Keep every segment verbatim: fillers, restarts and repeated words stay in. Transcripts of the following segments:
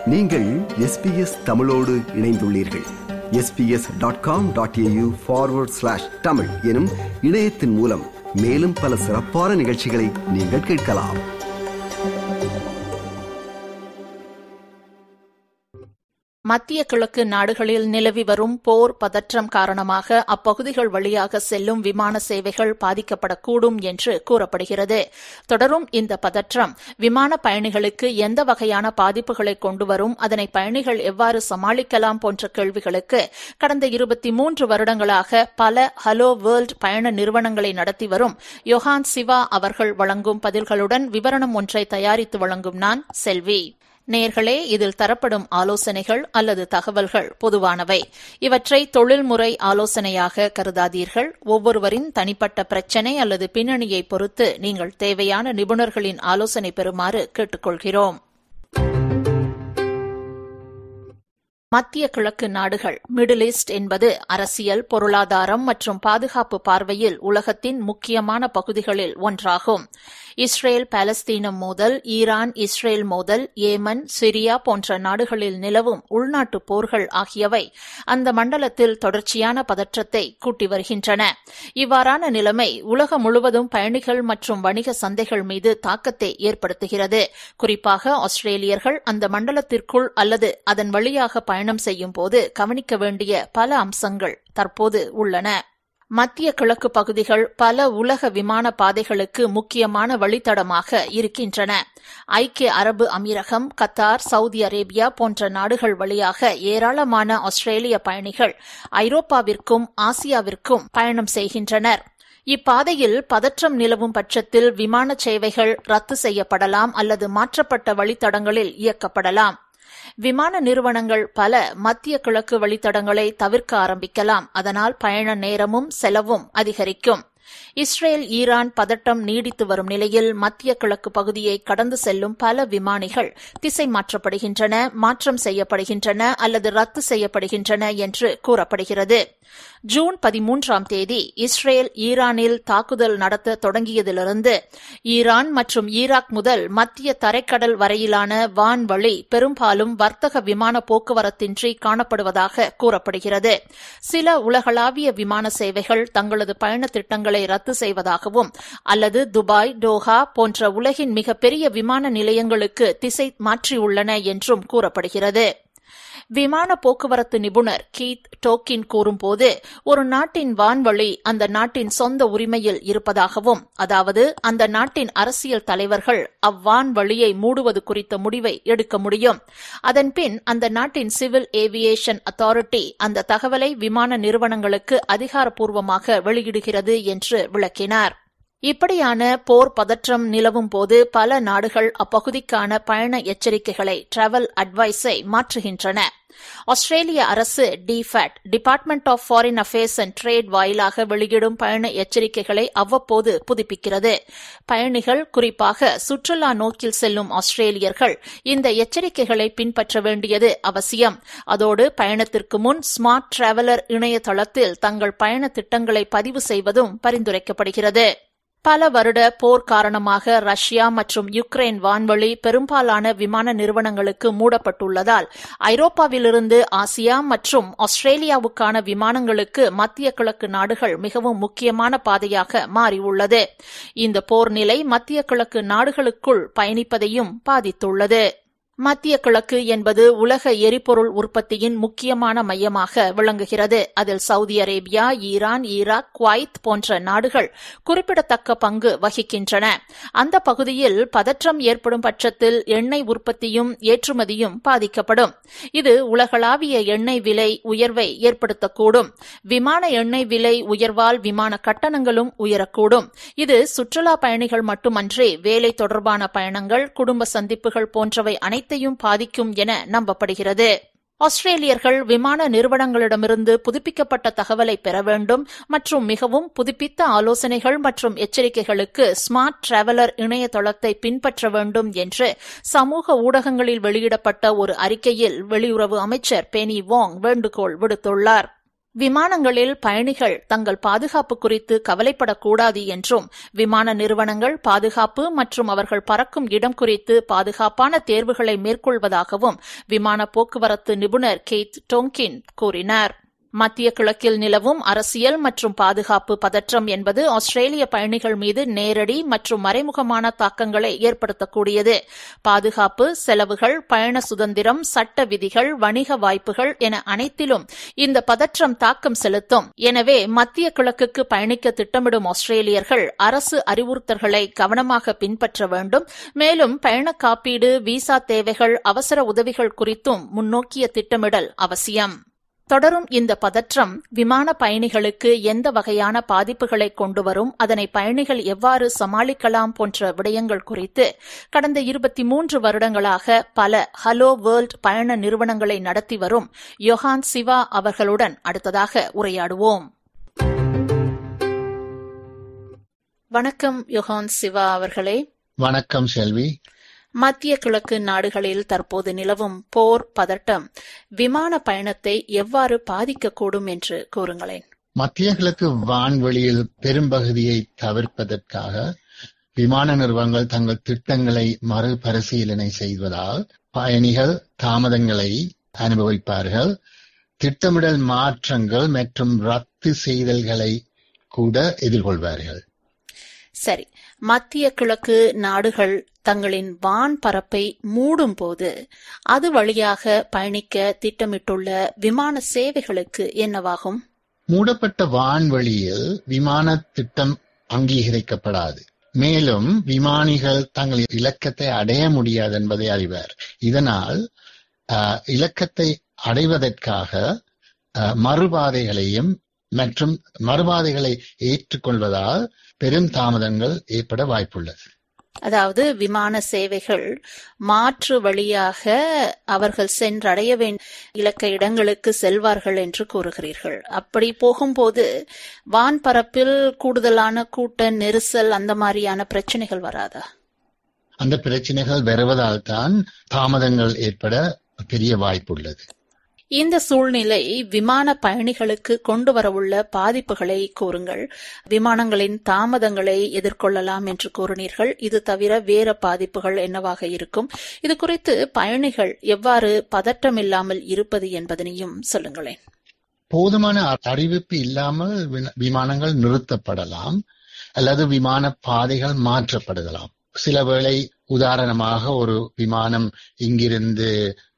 நீங்கள் S B S தமிழோடு இணைந்துள்ளீர்கள். S B S dot com dot A U forward slash Tamil எனும் இணையத்தின் மூலம் மேலும் பல சிறப்பான நிகழ்ச்சிகளை நீங்கள் கேட்கலாம். மத்திய கிழக்கு நாடுகளில் நிலவி வரும் போர் பதற்றம் காரணமாக அப்பகுதிகள் வழியாக செல்லும் விமான சேவைகள் பாதிக்கப்படக்கூடும் என்று கூறப்படுகிறது. தொடரும் இந்த பதற்றம் விமான பயணிகளுக்கு எந்த வகையான பாதிப்புகளை கொண்டு வரும், அதனை பயணிகள் எவ்வாறு சமாளிக்கலாம் போன்ற கேள்விகளுக்கு கடந்த இருபத்தி மூன்று வருடங்களாக பல ஹலோ வேர்ல்ட் பயண நிறுவனங்களை நடத்தி வரும் யோஹான் சிவா அவர்கள் வழங்கும் பதில்களுடன் விவரணம் ஒன்றை தயாரித்து வழங்கும் நான் செல்வி. நேயர்களே, இதில் தரப்படும் ஆலோசனைகள் அல்லது தகவல்கள் பொதுவானவை. இவற்றை தொழில்முறை ஆலோசனையாக கருதாதீர்கள். ஒவ்வொருவரின் தனிப்பட்ட பிரச்சினை அல்லது பின்னணியை பொறுத்து நீங்கள் தேவையான நிபுணர்களின் ஆலோசனை பெறுமாறு கேட்டுக்கொள்கிறோம். மத்திய கிழக்கு நாடுகள், மிடில் ஈஸ்ட் என்பது அரசியல், பொருளாதாரம் மற்றும் பாதுகாப்பு பார்வையில் உலகத்தின் முக்கியமான பகுதிகளில் ஒன்றாகும். இஸ்ரேல் பாலஸ்தீனம் மோதல், ஈரான் இஸ்ரேல் மோதல், ஏமன், சிரியா போன்ற நாடுகளில் நிலவும் உள்நாட்டு போர்கள் ஆகியவை அந்த மண்டலத்தில் தொடர்ச்சியான பதற்றத்தை கூட்டி வருகின்றன. இவ்வாறான நிலைமை உலகம் முழுவதும் பயணிகள் மற்றும் வணிக சந்தைகள் மீது தாக்கத்தை ஏற்படுத்துகிறது. குறிப்பாக ஆஸ்திரேலியர்கள் அந்த மண்டலத்திற்குள் அல்லது அதன் வழியாக பயணம் செய்யும் போது கவனிக்க வேண்டிய பல அம்சங்கள் தற்போது உள்ளன. மத்திய கிழக்கு பகுதிகள் பல உலக விமான பாதைகளுக்கு முக்கியமான வழித்தடமாக இருக்கின்றன. ஐக்கிய அரபு அமீரகம், கத்தார், சவுதி அரேபியா போன்ற நாடுகள் வழியாக ஏராளமான ஆஸ்திரேலிய பயணிகள் ஐரோப்பாவிற்கும் ஆசியாவிற்கும் பயணம் செய்கின்றனர். இப்பாதையில் பதற்றம் நிலவும் பட்சத்தில் விமான சேவைகள் ரத்து செய்யப்படலாம் அல்லது மாற்றப்பட்ட வழித்தடங்களில் இயக்கப்படலாம். விமான நிறுவனங்கள் பல மத்திய கிழக்கு வழித்தடங்களை தவிர்க்க ஆரம்பிக்கலாம். அதனால் பயண நேரமும் செலவும் அதிகரிக்கும். இஸ்ரேல் ஈரான் பதட்டம் நீடித்து வரும் நிலையில் மத்திய கிழக்கு பகுதியை கடந்து செல்லும் பல விமானிகள் திசை மாற்றப்படுகின்றன, மாற்றம் செய்யப்படுகின்றன அல்லது ரத்து செய்யப்படுகின்றன என்று கூறப்படுகிறது. ஜூன் பதிமூன்றாம் தேதி இஸ்ரேல் ஈரானில் தாக்குதல் நடத்த தொடங்கியதிலிருந்து ஈரான் மற்றும் ஈராக் முதல் மத்திய தரைக்கடல் வரையிலான வான்வழி பெரும்பாலும் வர்த்தக விமான போக்குவரத்தின்றி காணப்படுவதாக கூறப்படுகிறது. சில உலகளாவிய விமான சேவைகள் தங்களது பயண திட்டங்களை ரத்து செய்வதாகவும் அல்லது துபாய், டோஹா போன்ற உலகின் மிகப்பெரிய விமான நிலையங்களுக்கு திசை மாற்றியுள்ளன என்றும் கூறப்படுகிறது. விமான போக்குவரத்து நிபுணர் கீத் டோக்கின் கூறும்போது, ஒரு நாட்டின் வான்வழி அந்த நாட்டின் சொந்த உரிமையில் இருப்பதாகவும், அதாவது அந்த நாட்டின் அரசியல் தலைவர்கள் அவ்வான்வழியை மூடுவது குறித்த முடிவை எடுக்க முடியும். அதன்பின் அந்த நாட்டின் சிவில் ஏவியேஷன் அத்தாரிட்டி அந்த தகவலை விமான நிறுவனங்களுக்கு அதிகாரப்பூர்வமாக வெளியிடுகிறது என்று விளக்கினார். இப்படியான போர் பதற்றம் நிலவும் போது பல நாடுகள் அப்பகுதிக்கான பயண எச்சரிக்கைகளை, டிராவல் அட்வைஸை மாற்றுகின்றன. ஆஸ்திரேலிய அரசு DFAT, department of foreign affairs and trade வாயிலாக வெளியிடும் பயண எச்சரிக்கைகளை அவ்வப்போது புதுப்பிக்கிறது. பயணிகள், குறிப்பாக சுற்றுலா நோக்கில் செல்லும் ஆஸ்திரேலியர்கள் இந்த எச்சரிக்கைகளை பின்பற்ற வேண்டியது அவசியம். அதோடு பயணத்திற்கு முன் ஸ்மார்ட் டிராவலர் இணையதளத்தில் தங்கள் பயண திட்டங்களை பதிவு செய்வதும் பரிந்துரைக்கப்படுகிறது. பல வருட போர் காரணமாக ரஷ்யா மற்றும் யுக்ரைன் வான்வழி பெரும்பாலான விமான நிறுவனங்களுக்கு மூடப்பட்டுள்ளதால் ஐரோப்பாவிலிருந்து ஆசியா மற்றும் ஆஸ்திரேலியாவுக்கான விமானங்களுக்கு மத்திய கிழக்கு நாடுகள் மிகவும் முக்கியமான பாதையாக மாறியுள்ளது. இந்த போர் நிலை மத்திய கிழக்கு நாடுகளுக்குள் பயணிப்பதையும் பாதித்துள்ளது. மத்திய கிழக்கு என்பது உலக எரிபொருள் உற்பத்தியின் முக்கியமான மையமாக விளங்குகிறது. அதில் Saudi Arabia, Iran, Iraq, Kuwait போன்ற நாடுகள் குறிப்பிடத்தக்க பங்கு வகிக்கின்றன. அந்த பகுதியில் பதற்றம் ஏற்படும் பட்சத்தில் எண்ணெய் உற்பத்தியும் ஏற்றுமதியும் பாதிக்கப்படும். இது உலகளாவிய எண்ணெய் விலை உயர்வை ஏற்படுத்தக்கூடும். விமான எண்ணெய் விலை உயர்வால் விமான கட்டணங்களும் உயரக்கூடும். இது சுற்றுலா பயணிகள் மட்டுமன்றி வேலை தொடர்பான பயணங்கள், குடும்ப சந்திப்புகள் போன்றவை அனைத்து பாதிக்கும் என நம்பப்படுகிறது. ஆஸ்திரேலியர்கள் விமான நிறுவனங்களிடமிருந்து புதுப்பிக்கப்பட்ட தகவலை பெற வேண்டும் மற்றும் மிகவும் புதுப்பித்த ஆலோசனைகள் மற்றும் எச்சரிக்கைகளுக்கு ஸ்மார்ட் டிராவலர் இணையதளத்தை பின்பற்ற வேண்டும் என்று சமூக ஊடகங்களில் வெளியிடப்பட்ட ஒரு அறிக்கையில் வெளியுறவு அமைச்சர் பெனி வாங் வேண்டுகோள் விடுத்துள்ளார். விமானங்களில் பயணிகள் தங்கள் பாதுகாப்பு குறித்து கவலைப்படக்கூடாது என்றும் விமான நிறுவனங்கள் பாதுகாப்பு மற்றும் அவர்கள் பறக்கும் இடம் குறித்து பாதுகாப்பான தேர்வுகளை மேற்கொள்வதாகவும் விமான போக்குவரத்து நிபுணர் கெய்த் டோங்கின் கூறினார். மத்திய கிழக்கில் நிலவும் அரசியல் மற்றும் பாதுகாப்பு பதற்றம் என்பது ஆஸ்திரேலிய பயணிகள் மீது நேரடி மற்றும் மறைமுகமான தாக்கங்களை ஏற்படுத்தக்கூடியது. பாதுகாப்பு, செலவுகள், பயண சுதந்திரம், சட்ட விதிகள், வணிக வாய்ப்புகள் என அனைத்திலும் இந்த பதற்றம் தாக்கம் செலுத்தும். எனவே மத்திய கிழக்குக்கு பயணிக்க திட்டமிடும் ஆஸ்திரேலியர்கள் அரசு அறிவுறுத்தல்களை கவனமாக பின்பற்ற வேண்டும். மேலும் பயண காப்பீடு, விசா தேவைகள், அவசர உதவிகள் குறித்தும் முன்னோக்கிய திட்டமிடல் அவசியம். தொடரும் இந்த பதற்றம் விமான பயணிகளுக்கு எந்த வகையான பாதிப்புகளை கொண்டுவரும், அதனை பயணிகள் எவ்வாறு சமாளிக்கலாம் போன்ற விடயங்கள் குறித்து கடந்த இருபத்தி மூன்று வருடங்களாக பல ஹலோ வேர்ல்ட் பயண நிறுவனங்களை நடத்தி வரும் யோஹான் சிவா அவர்களுடன் அடுத்ததாக உரையாடுவோம். வணக்கம் யோஹான் சிவா அவர்களே. வணக்கம் செல்வி. மத்திய கிழக்கு நாடுகளில் தற்போது நிலவும் போர் பதட்டம் விமான பயணத்தை எவ்வாறு பாதிக்கக்கூடும் என்று கூறுங்களேன். மத்திய கிழக்கு வான்வெளியில் பெரும்பகுதியை தவிர்ப்பதற்காக விமான நிறுவனங்கள் தங்கள் திட்டங்களை மறுபரிசீலனை செய்வதால் பயணிகள் தாமதங்களை அனுபவிப்பார்கள். திட்டமிடல் மாற்றங்கள் மற்றும் ரத்து செய்தல்களை கூட எதிர்கொள்வார்கள். சரி, மத்திய கிழக்கு நாடுகள் தங்களின் வான் பரப்பை மூடும் போது அது வழியாக பயணிக்க திட்டமிட்டுள்ள விமான சேவைகளுக்கு என்னவாகும்? மூடப்பட்ட வான்வெளியில் விமான திட்டம் அங்கீகரிக்கப்படாது. மேலும் விமானிகள் தங்கள் இலக்கத்தை அடைய முடியாது என்பதை அறிவார். இதனால் இலக்கத்தை அடைவதற்காக மறுபாதைகளையும் மற்றும் மறுபாதைகளை ஏற்றுக்கொள்வதால் பெரும் தாமதங்கள் ஏற்பட வாய்ப்புள்ளது. அதாவது விமான சேவைகள் மாற்று வழியாக அவர்கள் சென்றடைய வேண்டிய இலக்க இடங்களுக்கு செல்வார்கள் என்று கூறுகிறீர்கள். அப்படி போகும்போது வான்பரப்பில் கூடுதலான கூட்ட நெரிசல் அந்த மாதிரியான பிரச்சனைகள் வராதா? அந்த பிரச்சனைகள் வருவதால் தான் தாமதங்கள் ஏற்பட பெரிய வாய்ப்புள்ளது. இந்த சூழ்நிலை விமான பயணிகளுக்கு கொண்டு வரவுள்ள பாதிப்புகளை கூறுங்கள். விமானங்களின் தாமதங்களை எதிர்கொள்ளலாம் என்று கூறினீர்கள். இது தவிர வேற பாதிப்புகள் என்னவாக இருக்கும்? இது குறித்து பயணிகள் எவ்வாறு பதட்டம் இல்லாமல் இருப்பது என்பதனையும் சொல்லுங்களேன். போதுமான அறிவிப்பு இல்லாமல் விமானங்கள் நிறுத்தப்படலாம் அல்லது விமான பாதைகள் மாற்றப்படலாம். சில வேளை உதாரணமாக ஒரு விமானம் இங்கிருந்து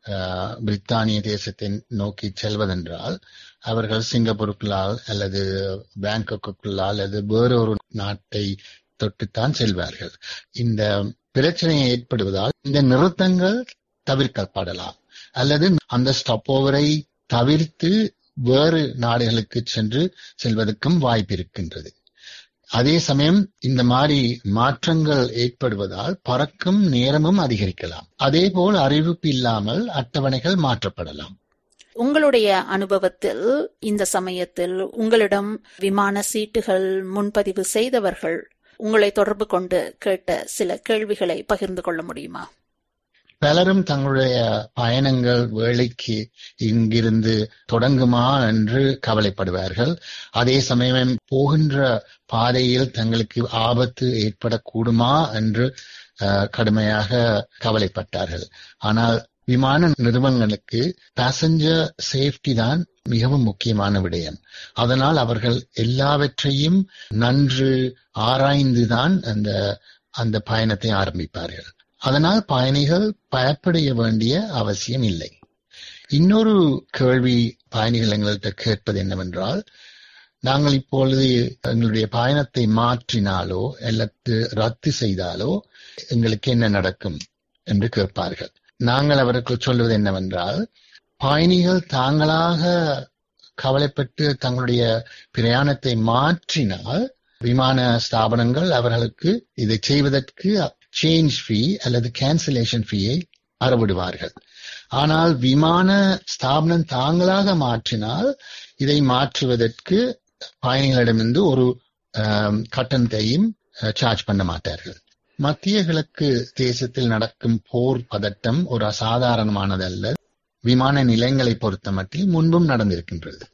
பிரித்தானிய தேசத்தை நோக்கி செல்வதென்றால் அவர்கள் சிங்கப்பூருக்குள்ளால் அல்லது பேங்காக்குள்ளால் அல்லது வேறொரு நாட்டை தொட்டுத்தான் செல்வார்கள். இந்த பிரச்சனை ஏற்படுவதால் இந்த நிறுத்தங்கள் தவிர்க்கப்படலாம் அல்லது அந்த ஸ்டாப் ஓவரை தவிர்த்து வேறு நாடுகளுக்கு சென்று செல்வதற்கும் வாய்ப்பு இருக்கின்றது. அதே சமயம் இந்த மாதிரி மாற்றங்கள் ஏற்படுவதால் பறக்கும் நேரமும் அதிகரிக்கலாம். அதே போல் அறிவிப்பு இல்லாமல் அட்டவணைகள் மாற்றப்படலாம். உங்களுடைய அனுபவத்தில் இந்த சமயத்தில் உங்களிடம் விமான சீட்டுகள் முன்பதிவு செய்தவர்கள் உங்களை தொடர்பு கொண்டு கேட்ட சில கேள்விகளை பகிர்ந்து கொள்ள முடியுமா? பலரும் தங்களுடைய பயணங்கள் வேலைக்கு இங்கிருந்து தொடங்குமா என்று கவலைப்படுவார்கள். அதே சமயம் போகின்ற பாதையில் தங்களுக்கு ஆபத்து ஏற்படக்கூடுமா என்று கடுமையாக கவலைப்பட்டார்கள். ஆனால் விமான நிறுவனங்களுக்கு பேசஞ்சர் சேஃப்டி தான் மிகவும் முக்கியமான விடயம். அதனால் அவர்கள் எல்லாவற்றையும் நன்று ஆராய்ந்துதான் அந்த அந்த பயணத்தை ஆரம்பிப்பார்கள். அதனால் பயணிகள் பயப்பட வேண்டிய அவசியம் இல்லை. இன்னொரு கேள்வி பயணிகள் எங்கள்கிட்ட கேட்பது என்னவென்றால், நாங்கள் இப்பொழுது எங்களுடைய பயணத்தை மாற்றினாலோ அல்லது ரத்து செய்தாலோ எங்களுக்கு என்ன நடக்கும் என்று கேட்பார்கள். நாங்கள் அவருக்கு சொல்வது என்னவென்றால், பயணிகள் தாங்களாக கவலைப்பட்டு தங்களுடைய பிரயாணத்தை மாற்றினால் விமான ஸ்தாபனங்கள் அவர்களுக்கு இதை செய்வதற்கு சேஞ்ச் ஃபீ அல்லது கேன்சலேஷன் ஃபீயை அறவிடுவார்கள். ஆனால் விமான ஸ்தாபனம் தாங்களாக மாற்றினால் இதை மாற்றுவதற்கு பயணிகளிடமிருந்து ஒரு கட்டணத்தையும் சார்ஜ் பண்ண மாட்டார்கள். மத்திய கிழக்கு தேசத்தில் நடக்கும் போர் பதட்டம் ஒரு அசாதாரணமானதல்ல. விமான நிலையங்களை பொறுத்த மட்டில் முன்பும் நடந்திருக்கின்றது.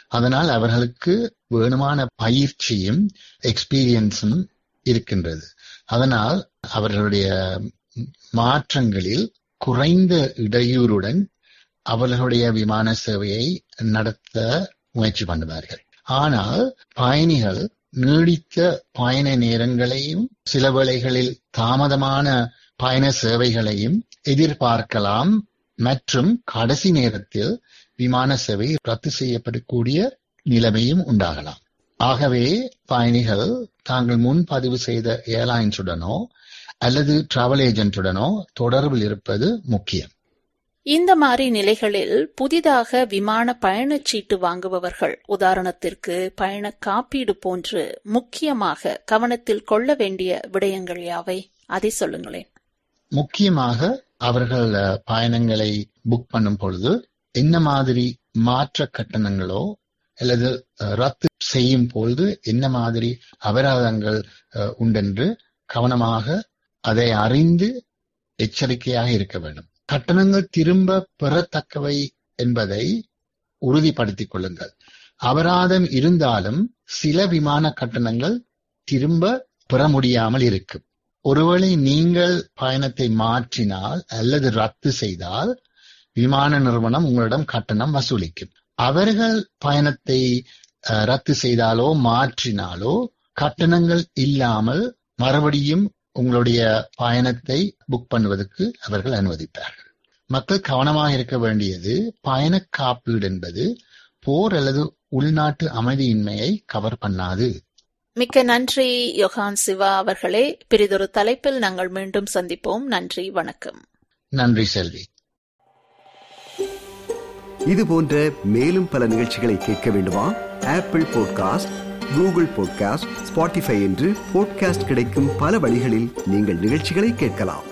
அதனால் அவர்களுக்கு வேணுமான பயிற்சியும் எக்ஸ்பீரியன்ஸும் இருக்கின்றது. அதனால் அவர்களுடைய மாற்றங்களில் குறைந்த இடையூறுடன் அவர்களுடைய விமான சேவையை நடத்த முயற்சி பண்ணுவார்கள். ஆனால் பயணிகள் நீடித்த பயண நேரங்களையும் சில வேளைகளில் தாமதமான பயண சேவைகளையும் எதிர்பார்க்கலாம் மற்றும் கடைசி நேரத்தில் விமான சேவை ரத்து செய்யப்படக்கூடிய நிலைமையும் உண்டாகலாம். ஆகவே பயணிகள் தாங்கள் முன்பதிவு செய்த ஏர்லைன்ஸுடனோ அல்லது டிராவல் ஏஜென்ட்டுடனோ தொடர்பில் இருப்பது முக்கியம். இந்த மாதிரி நிலைகளில் புதிதாக விமான பயணச்சீட்டு வாங்குபவர்கள், உதாரணத்திற்கு பயண காப்பீடு போன்று முக்கியமாக கவனத்தில் கொள்ள வேண்டிய விடயங்கள் யாவை? அதை சொல்லுங்களேன். முக்கியமாக அவர்கள் பயணங்களை புக் பண்ணும் பொழுது என்ன மாதிரி மாற்ற கட்டணங்களோ அல்லது ரத்து செய்யும் பொழுது என்ன மாதிரி அபராதங்கள் உண்டென்று கவனமாக அதை அறிந்து எச்சரிக்கையாக இருக்க வேண்டும். கட்டணங்கள் திரும்ப பெறத்தக்கவை என்பதை உறுதிப்படுத்திக் கொள்ளுங்கள். அபராதம் இருந்தாலும் சில விமான கட்டணங்கள் திரும்ப பெற முடியாமல் இருக்கும். ஒருவேளை நீங்கள் பயணத்தை மாற்றினால் அல்லது ரத்து செய்தால் விமான நிறுவனம் உங்களிடம் கட்டணம் வசூலிக்கும். அவர்கள் பயணத்தை ரத்து செய்தாலோ மாற்றினாலோ கட்டணங்கள் இல்லாமல் மறுபடியும் உங்களுடைய பயணத்தை புக் பண்ணுவதற்கு அவர்கள் அனுமதிப்பார்கள். மக்கள் கவனமாக இருக்க வேண்டியது, பயண காப்பீடு என்பது போர் அல்லது உள்நாட்டு அமைதியின்மையை கவர் பண்ணாது. மிக்க நன்றி யோகான் சிவா அவர்களே. பிறிதொரு தலைப்பில் நாங்கள் மீண்டும் சந்திப்போம். நன்றி, வணக்கம். நன்றி செல்வி. இது போன்ற மேலும் பல நிகழ்ச்சிகளை கேட்க வேண்டுமா? Apple podcast, Google podcast, Spotify என்று பாட்காஸ்ட் கிடைக்கும் பல வழிகளில் நீங்கள் நிகழ்ச்சிகளை கேட்கலாம்.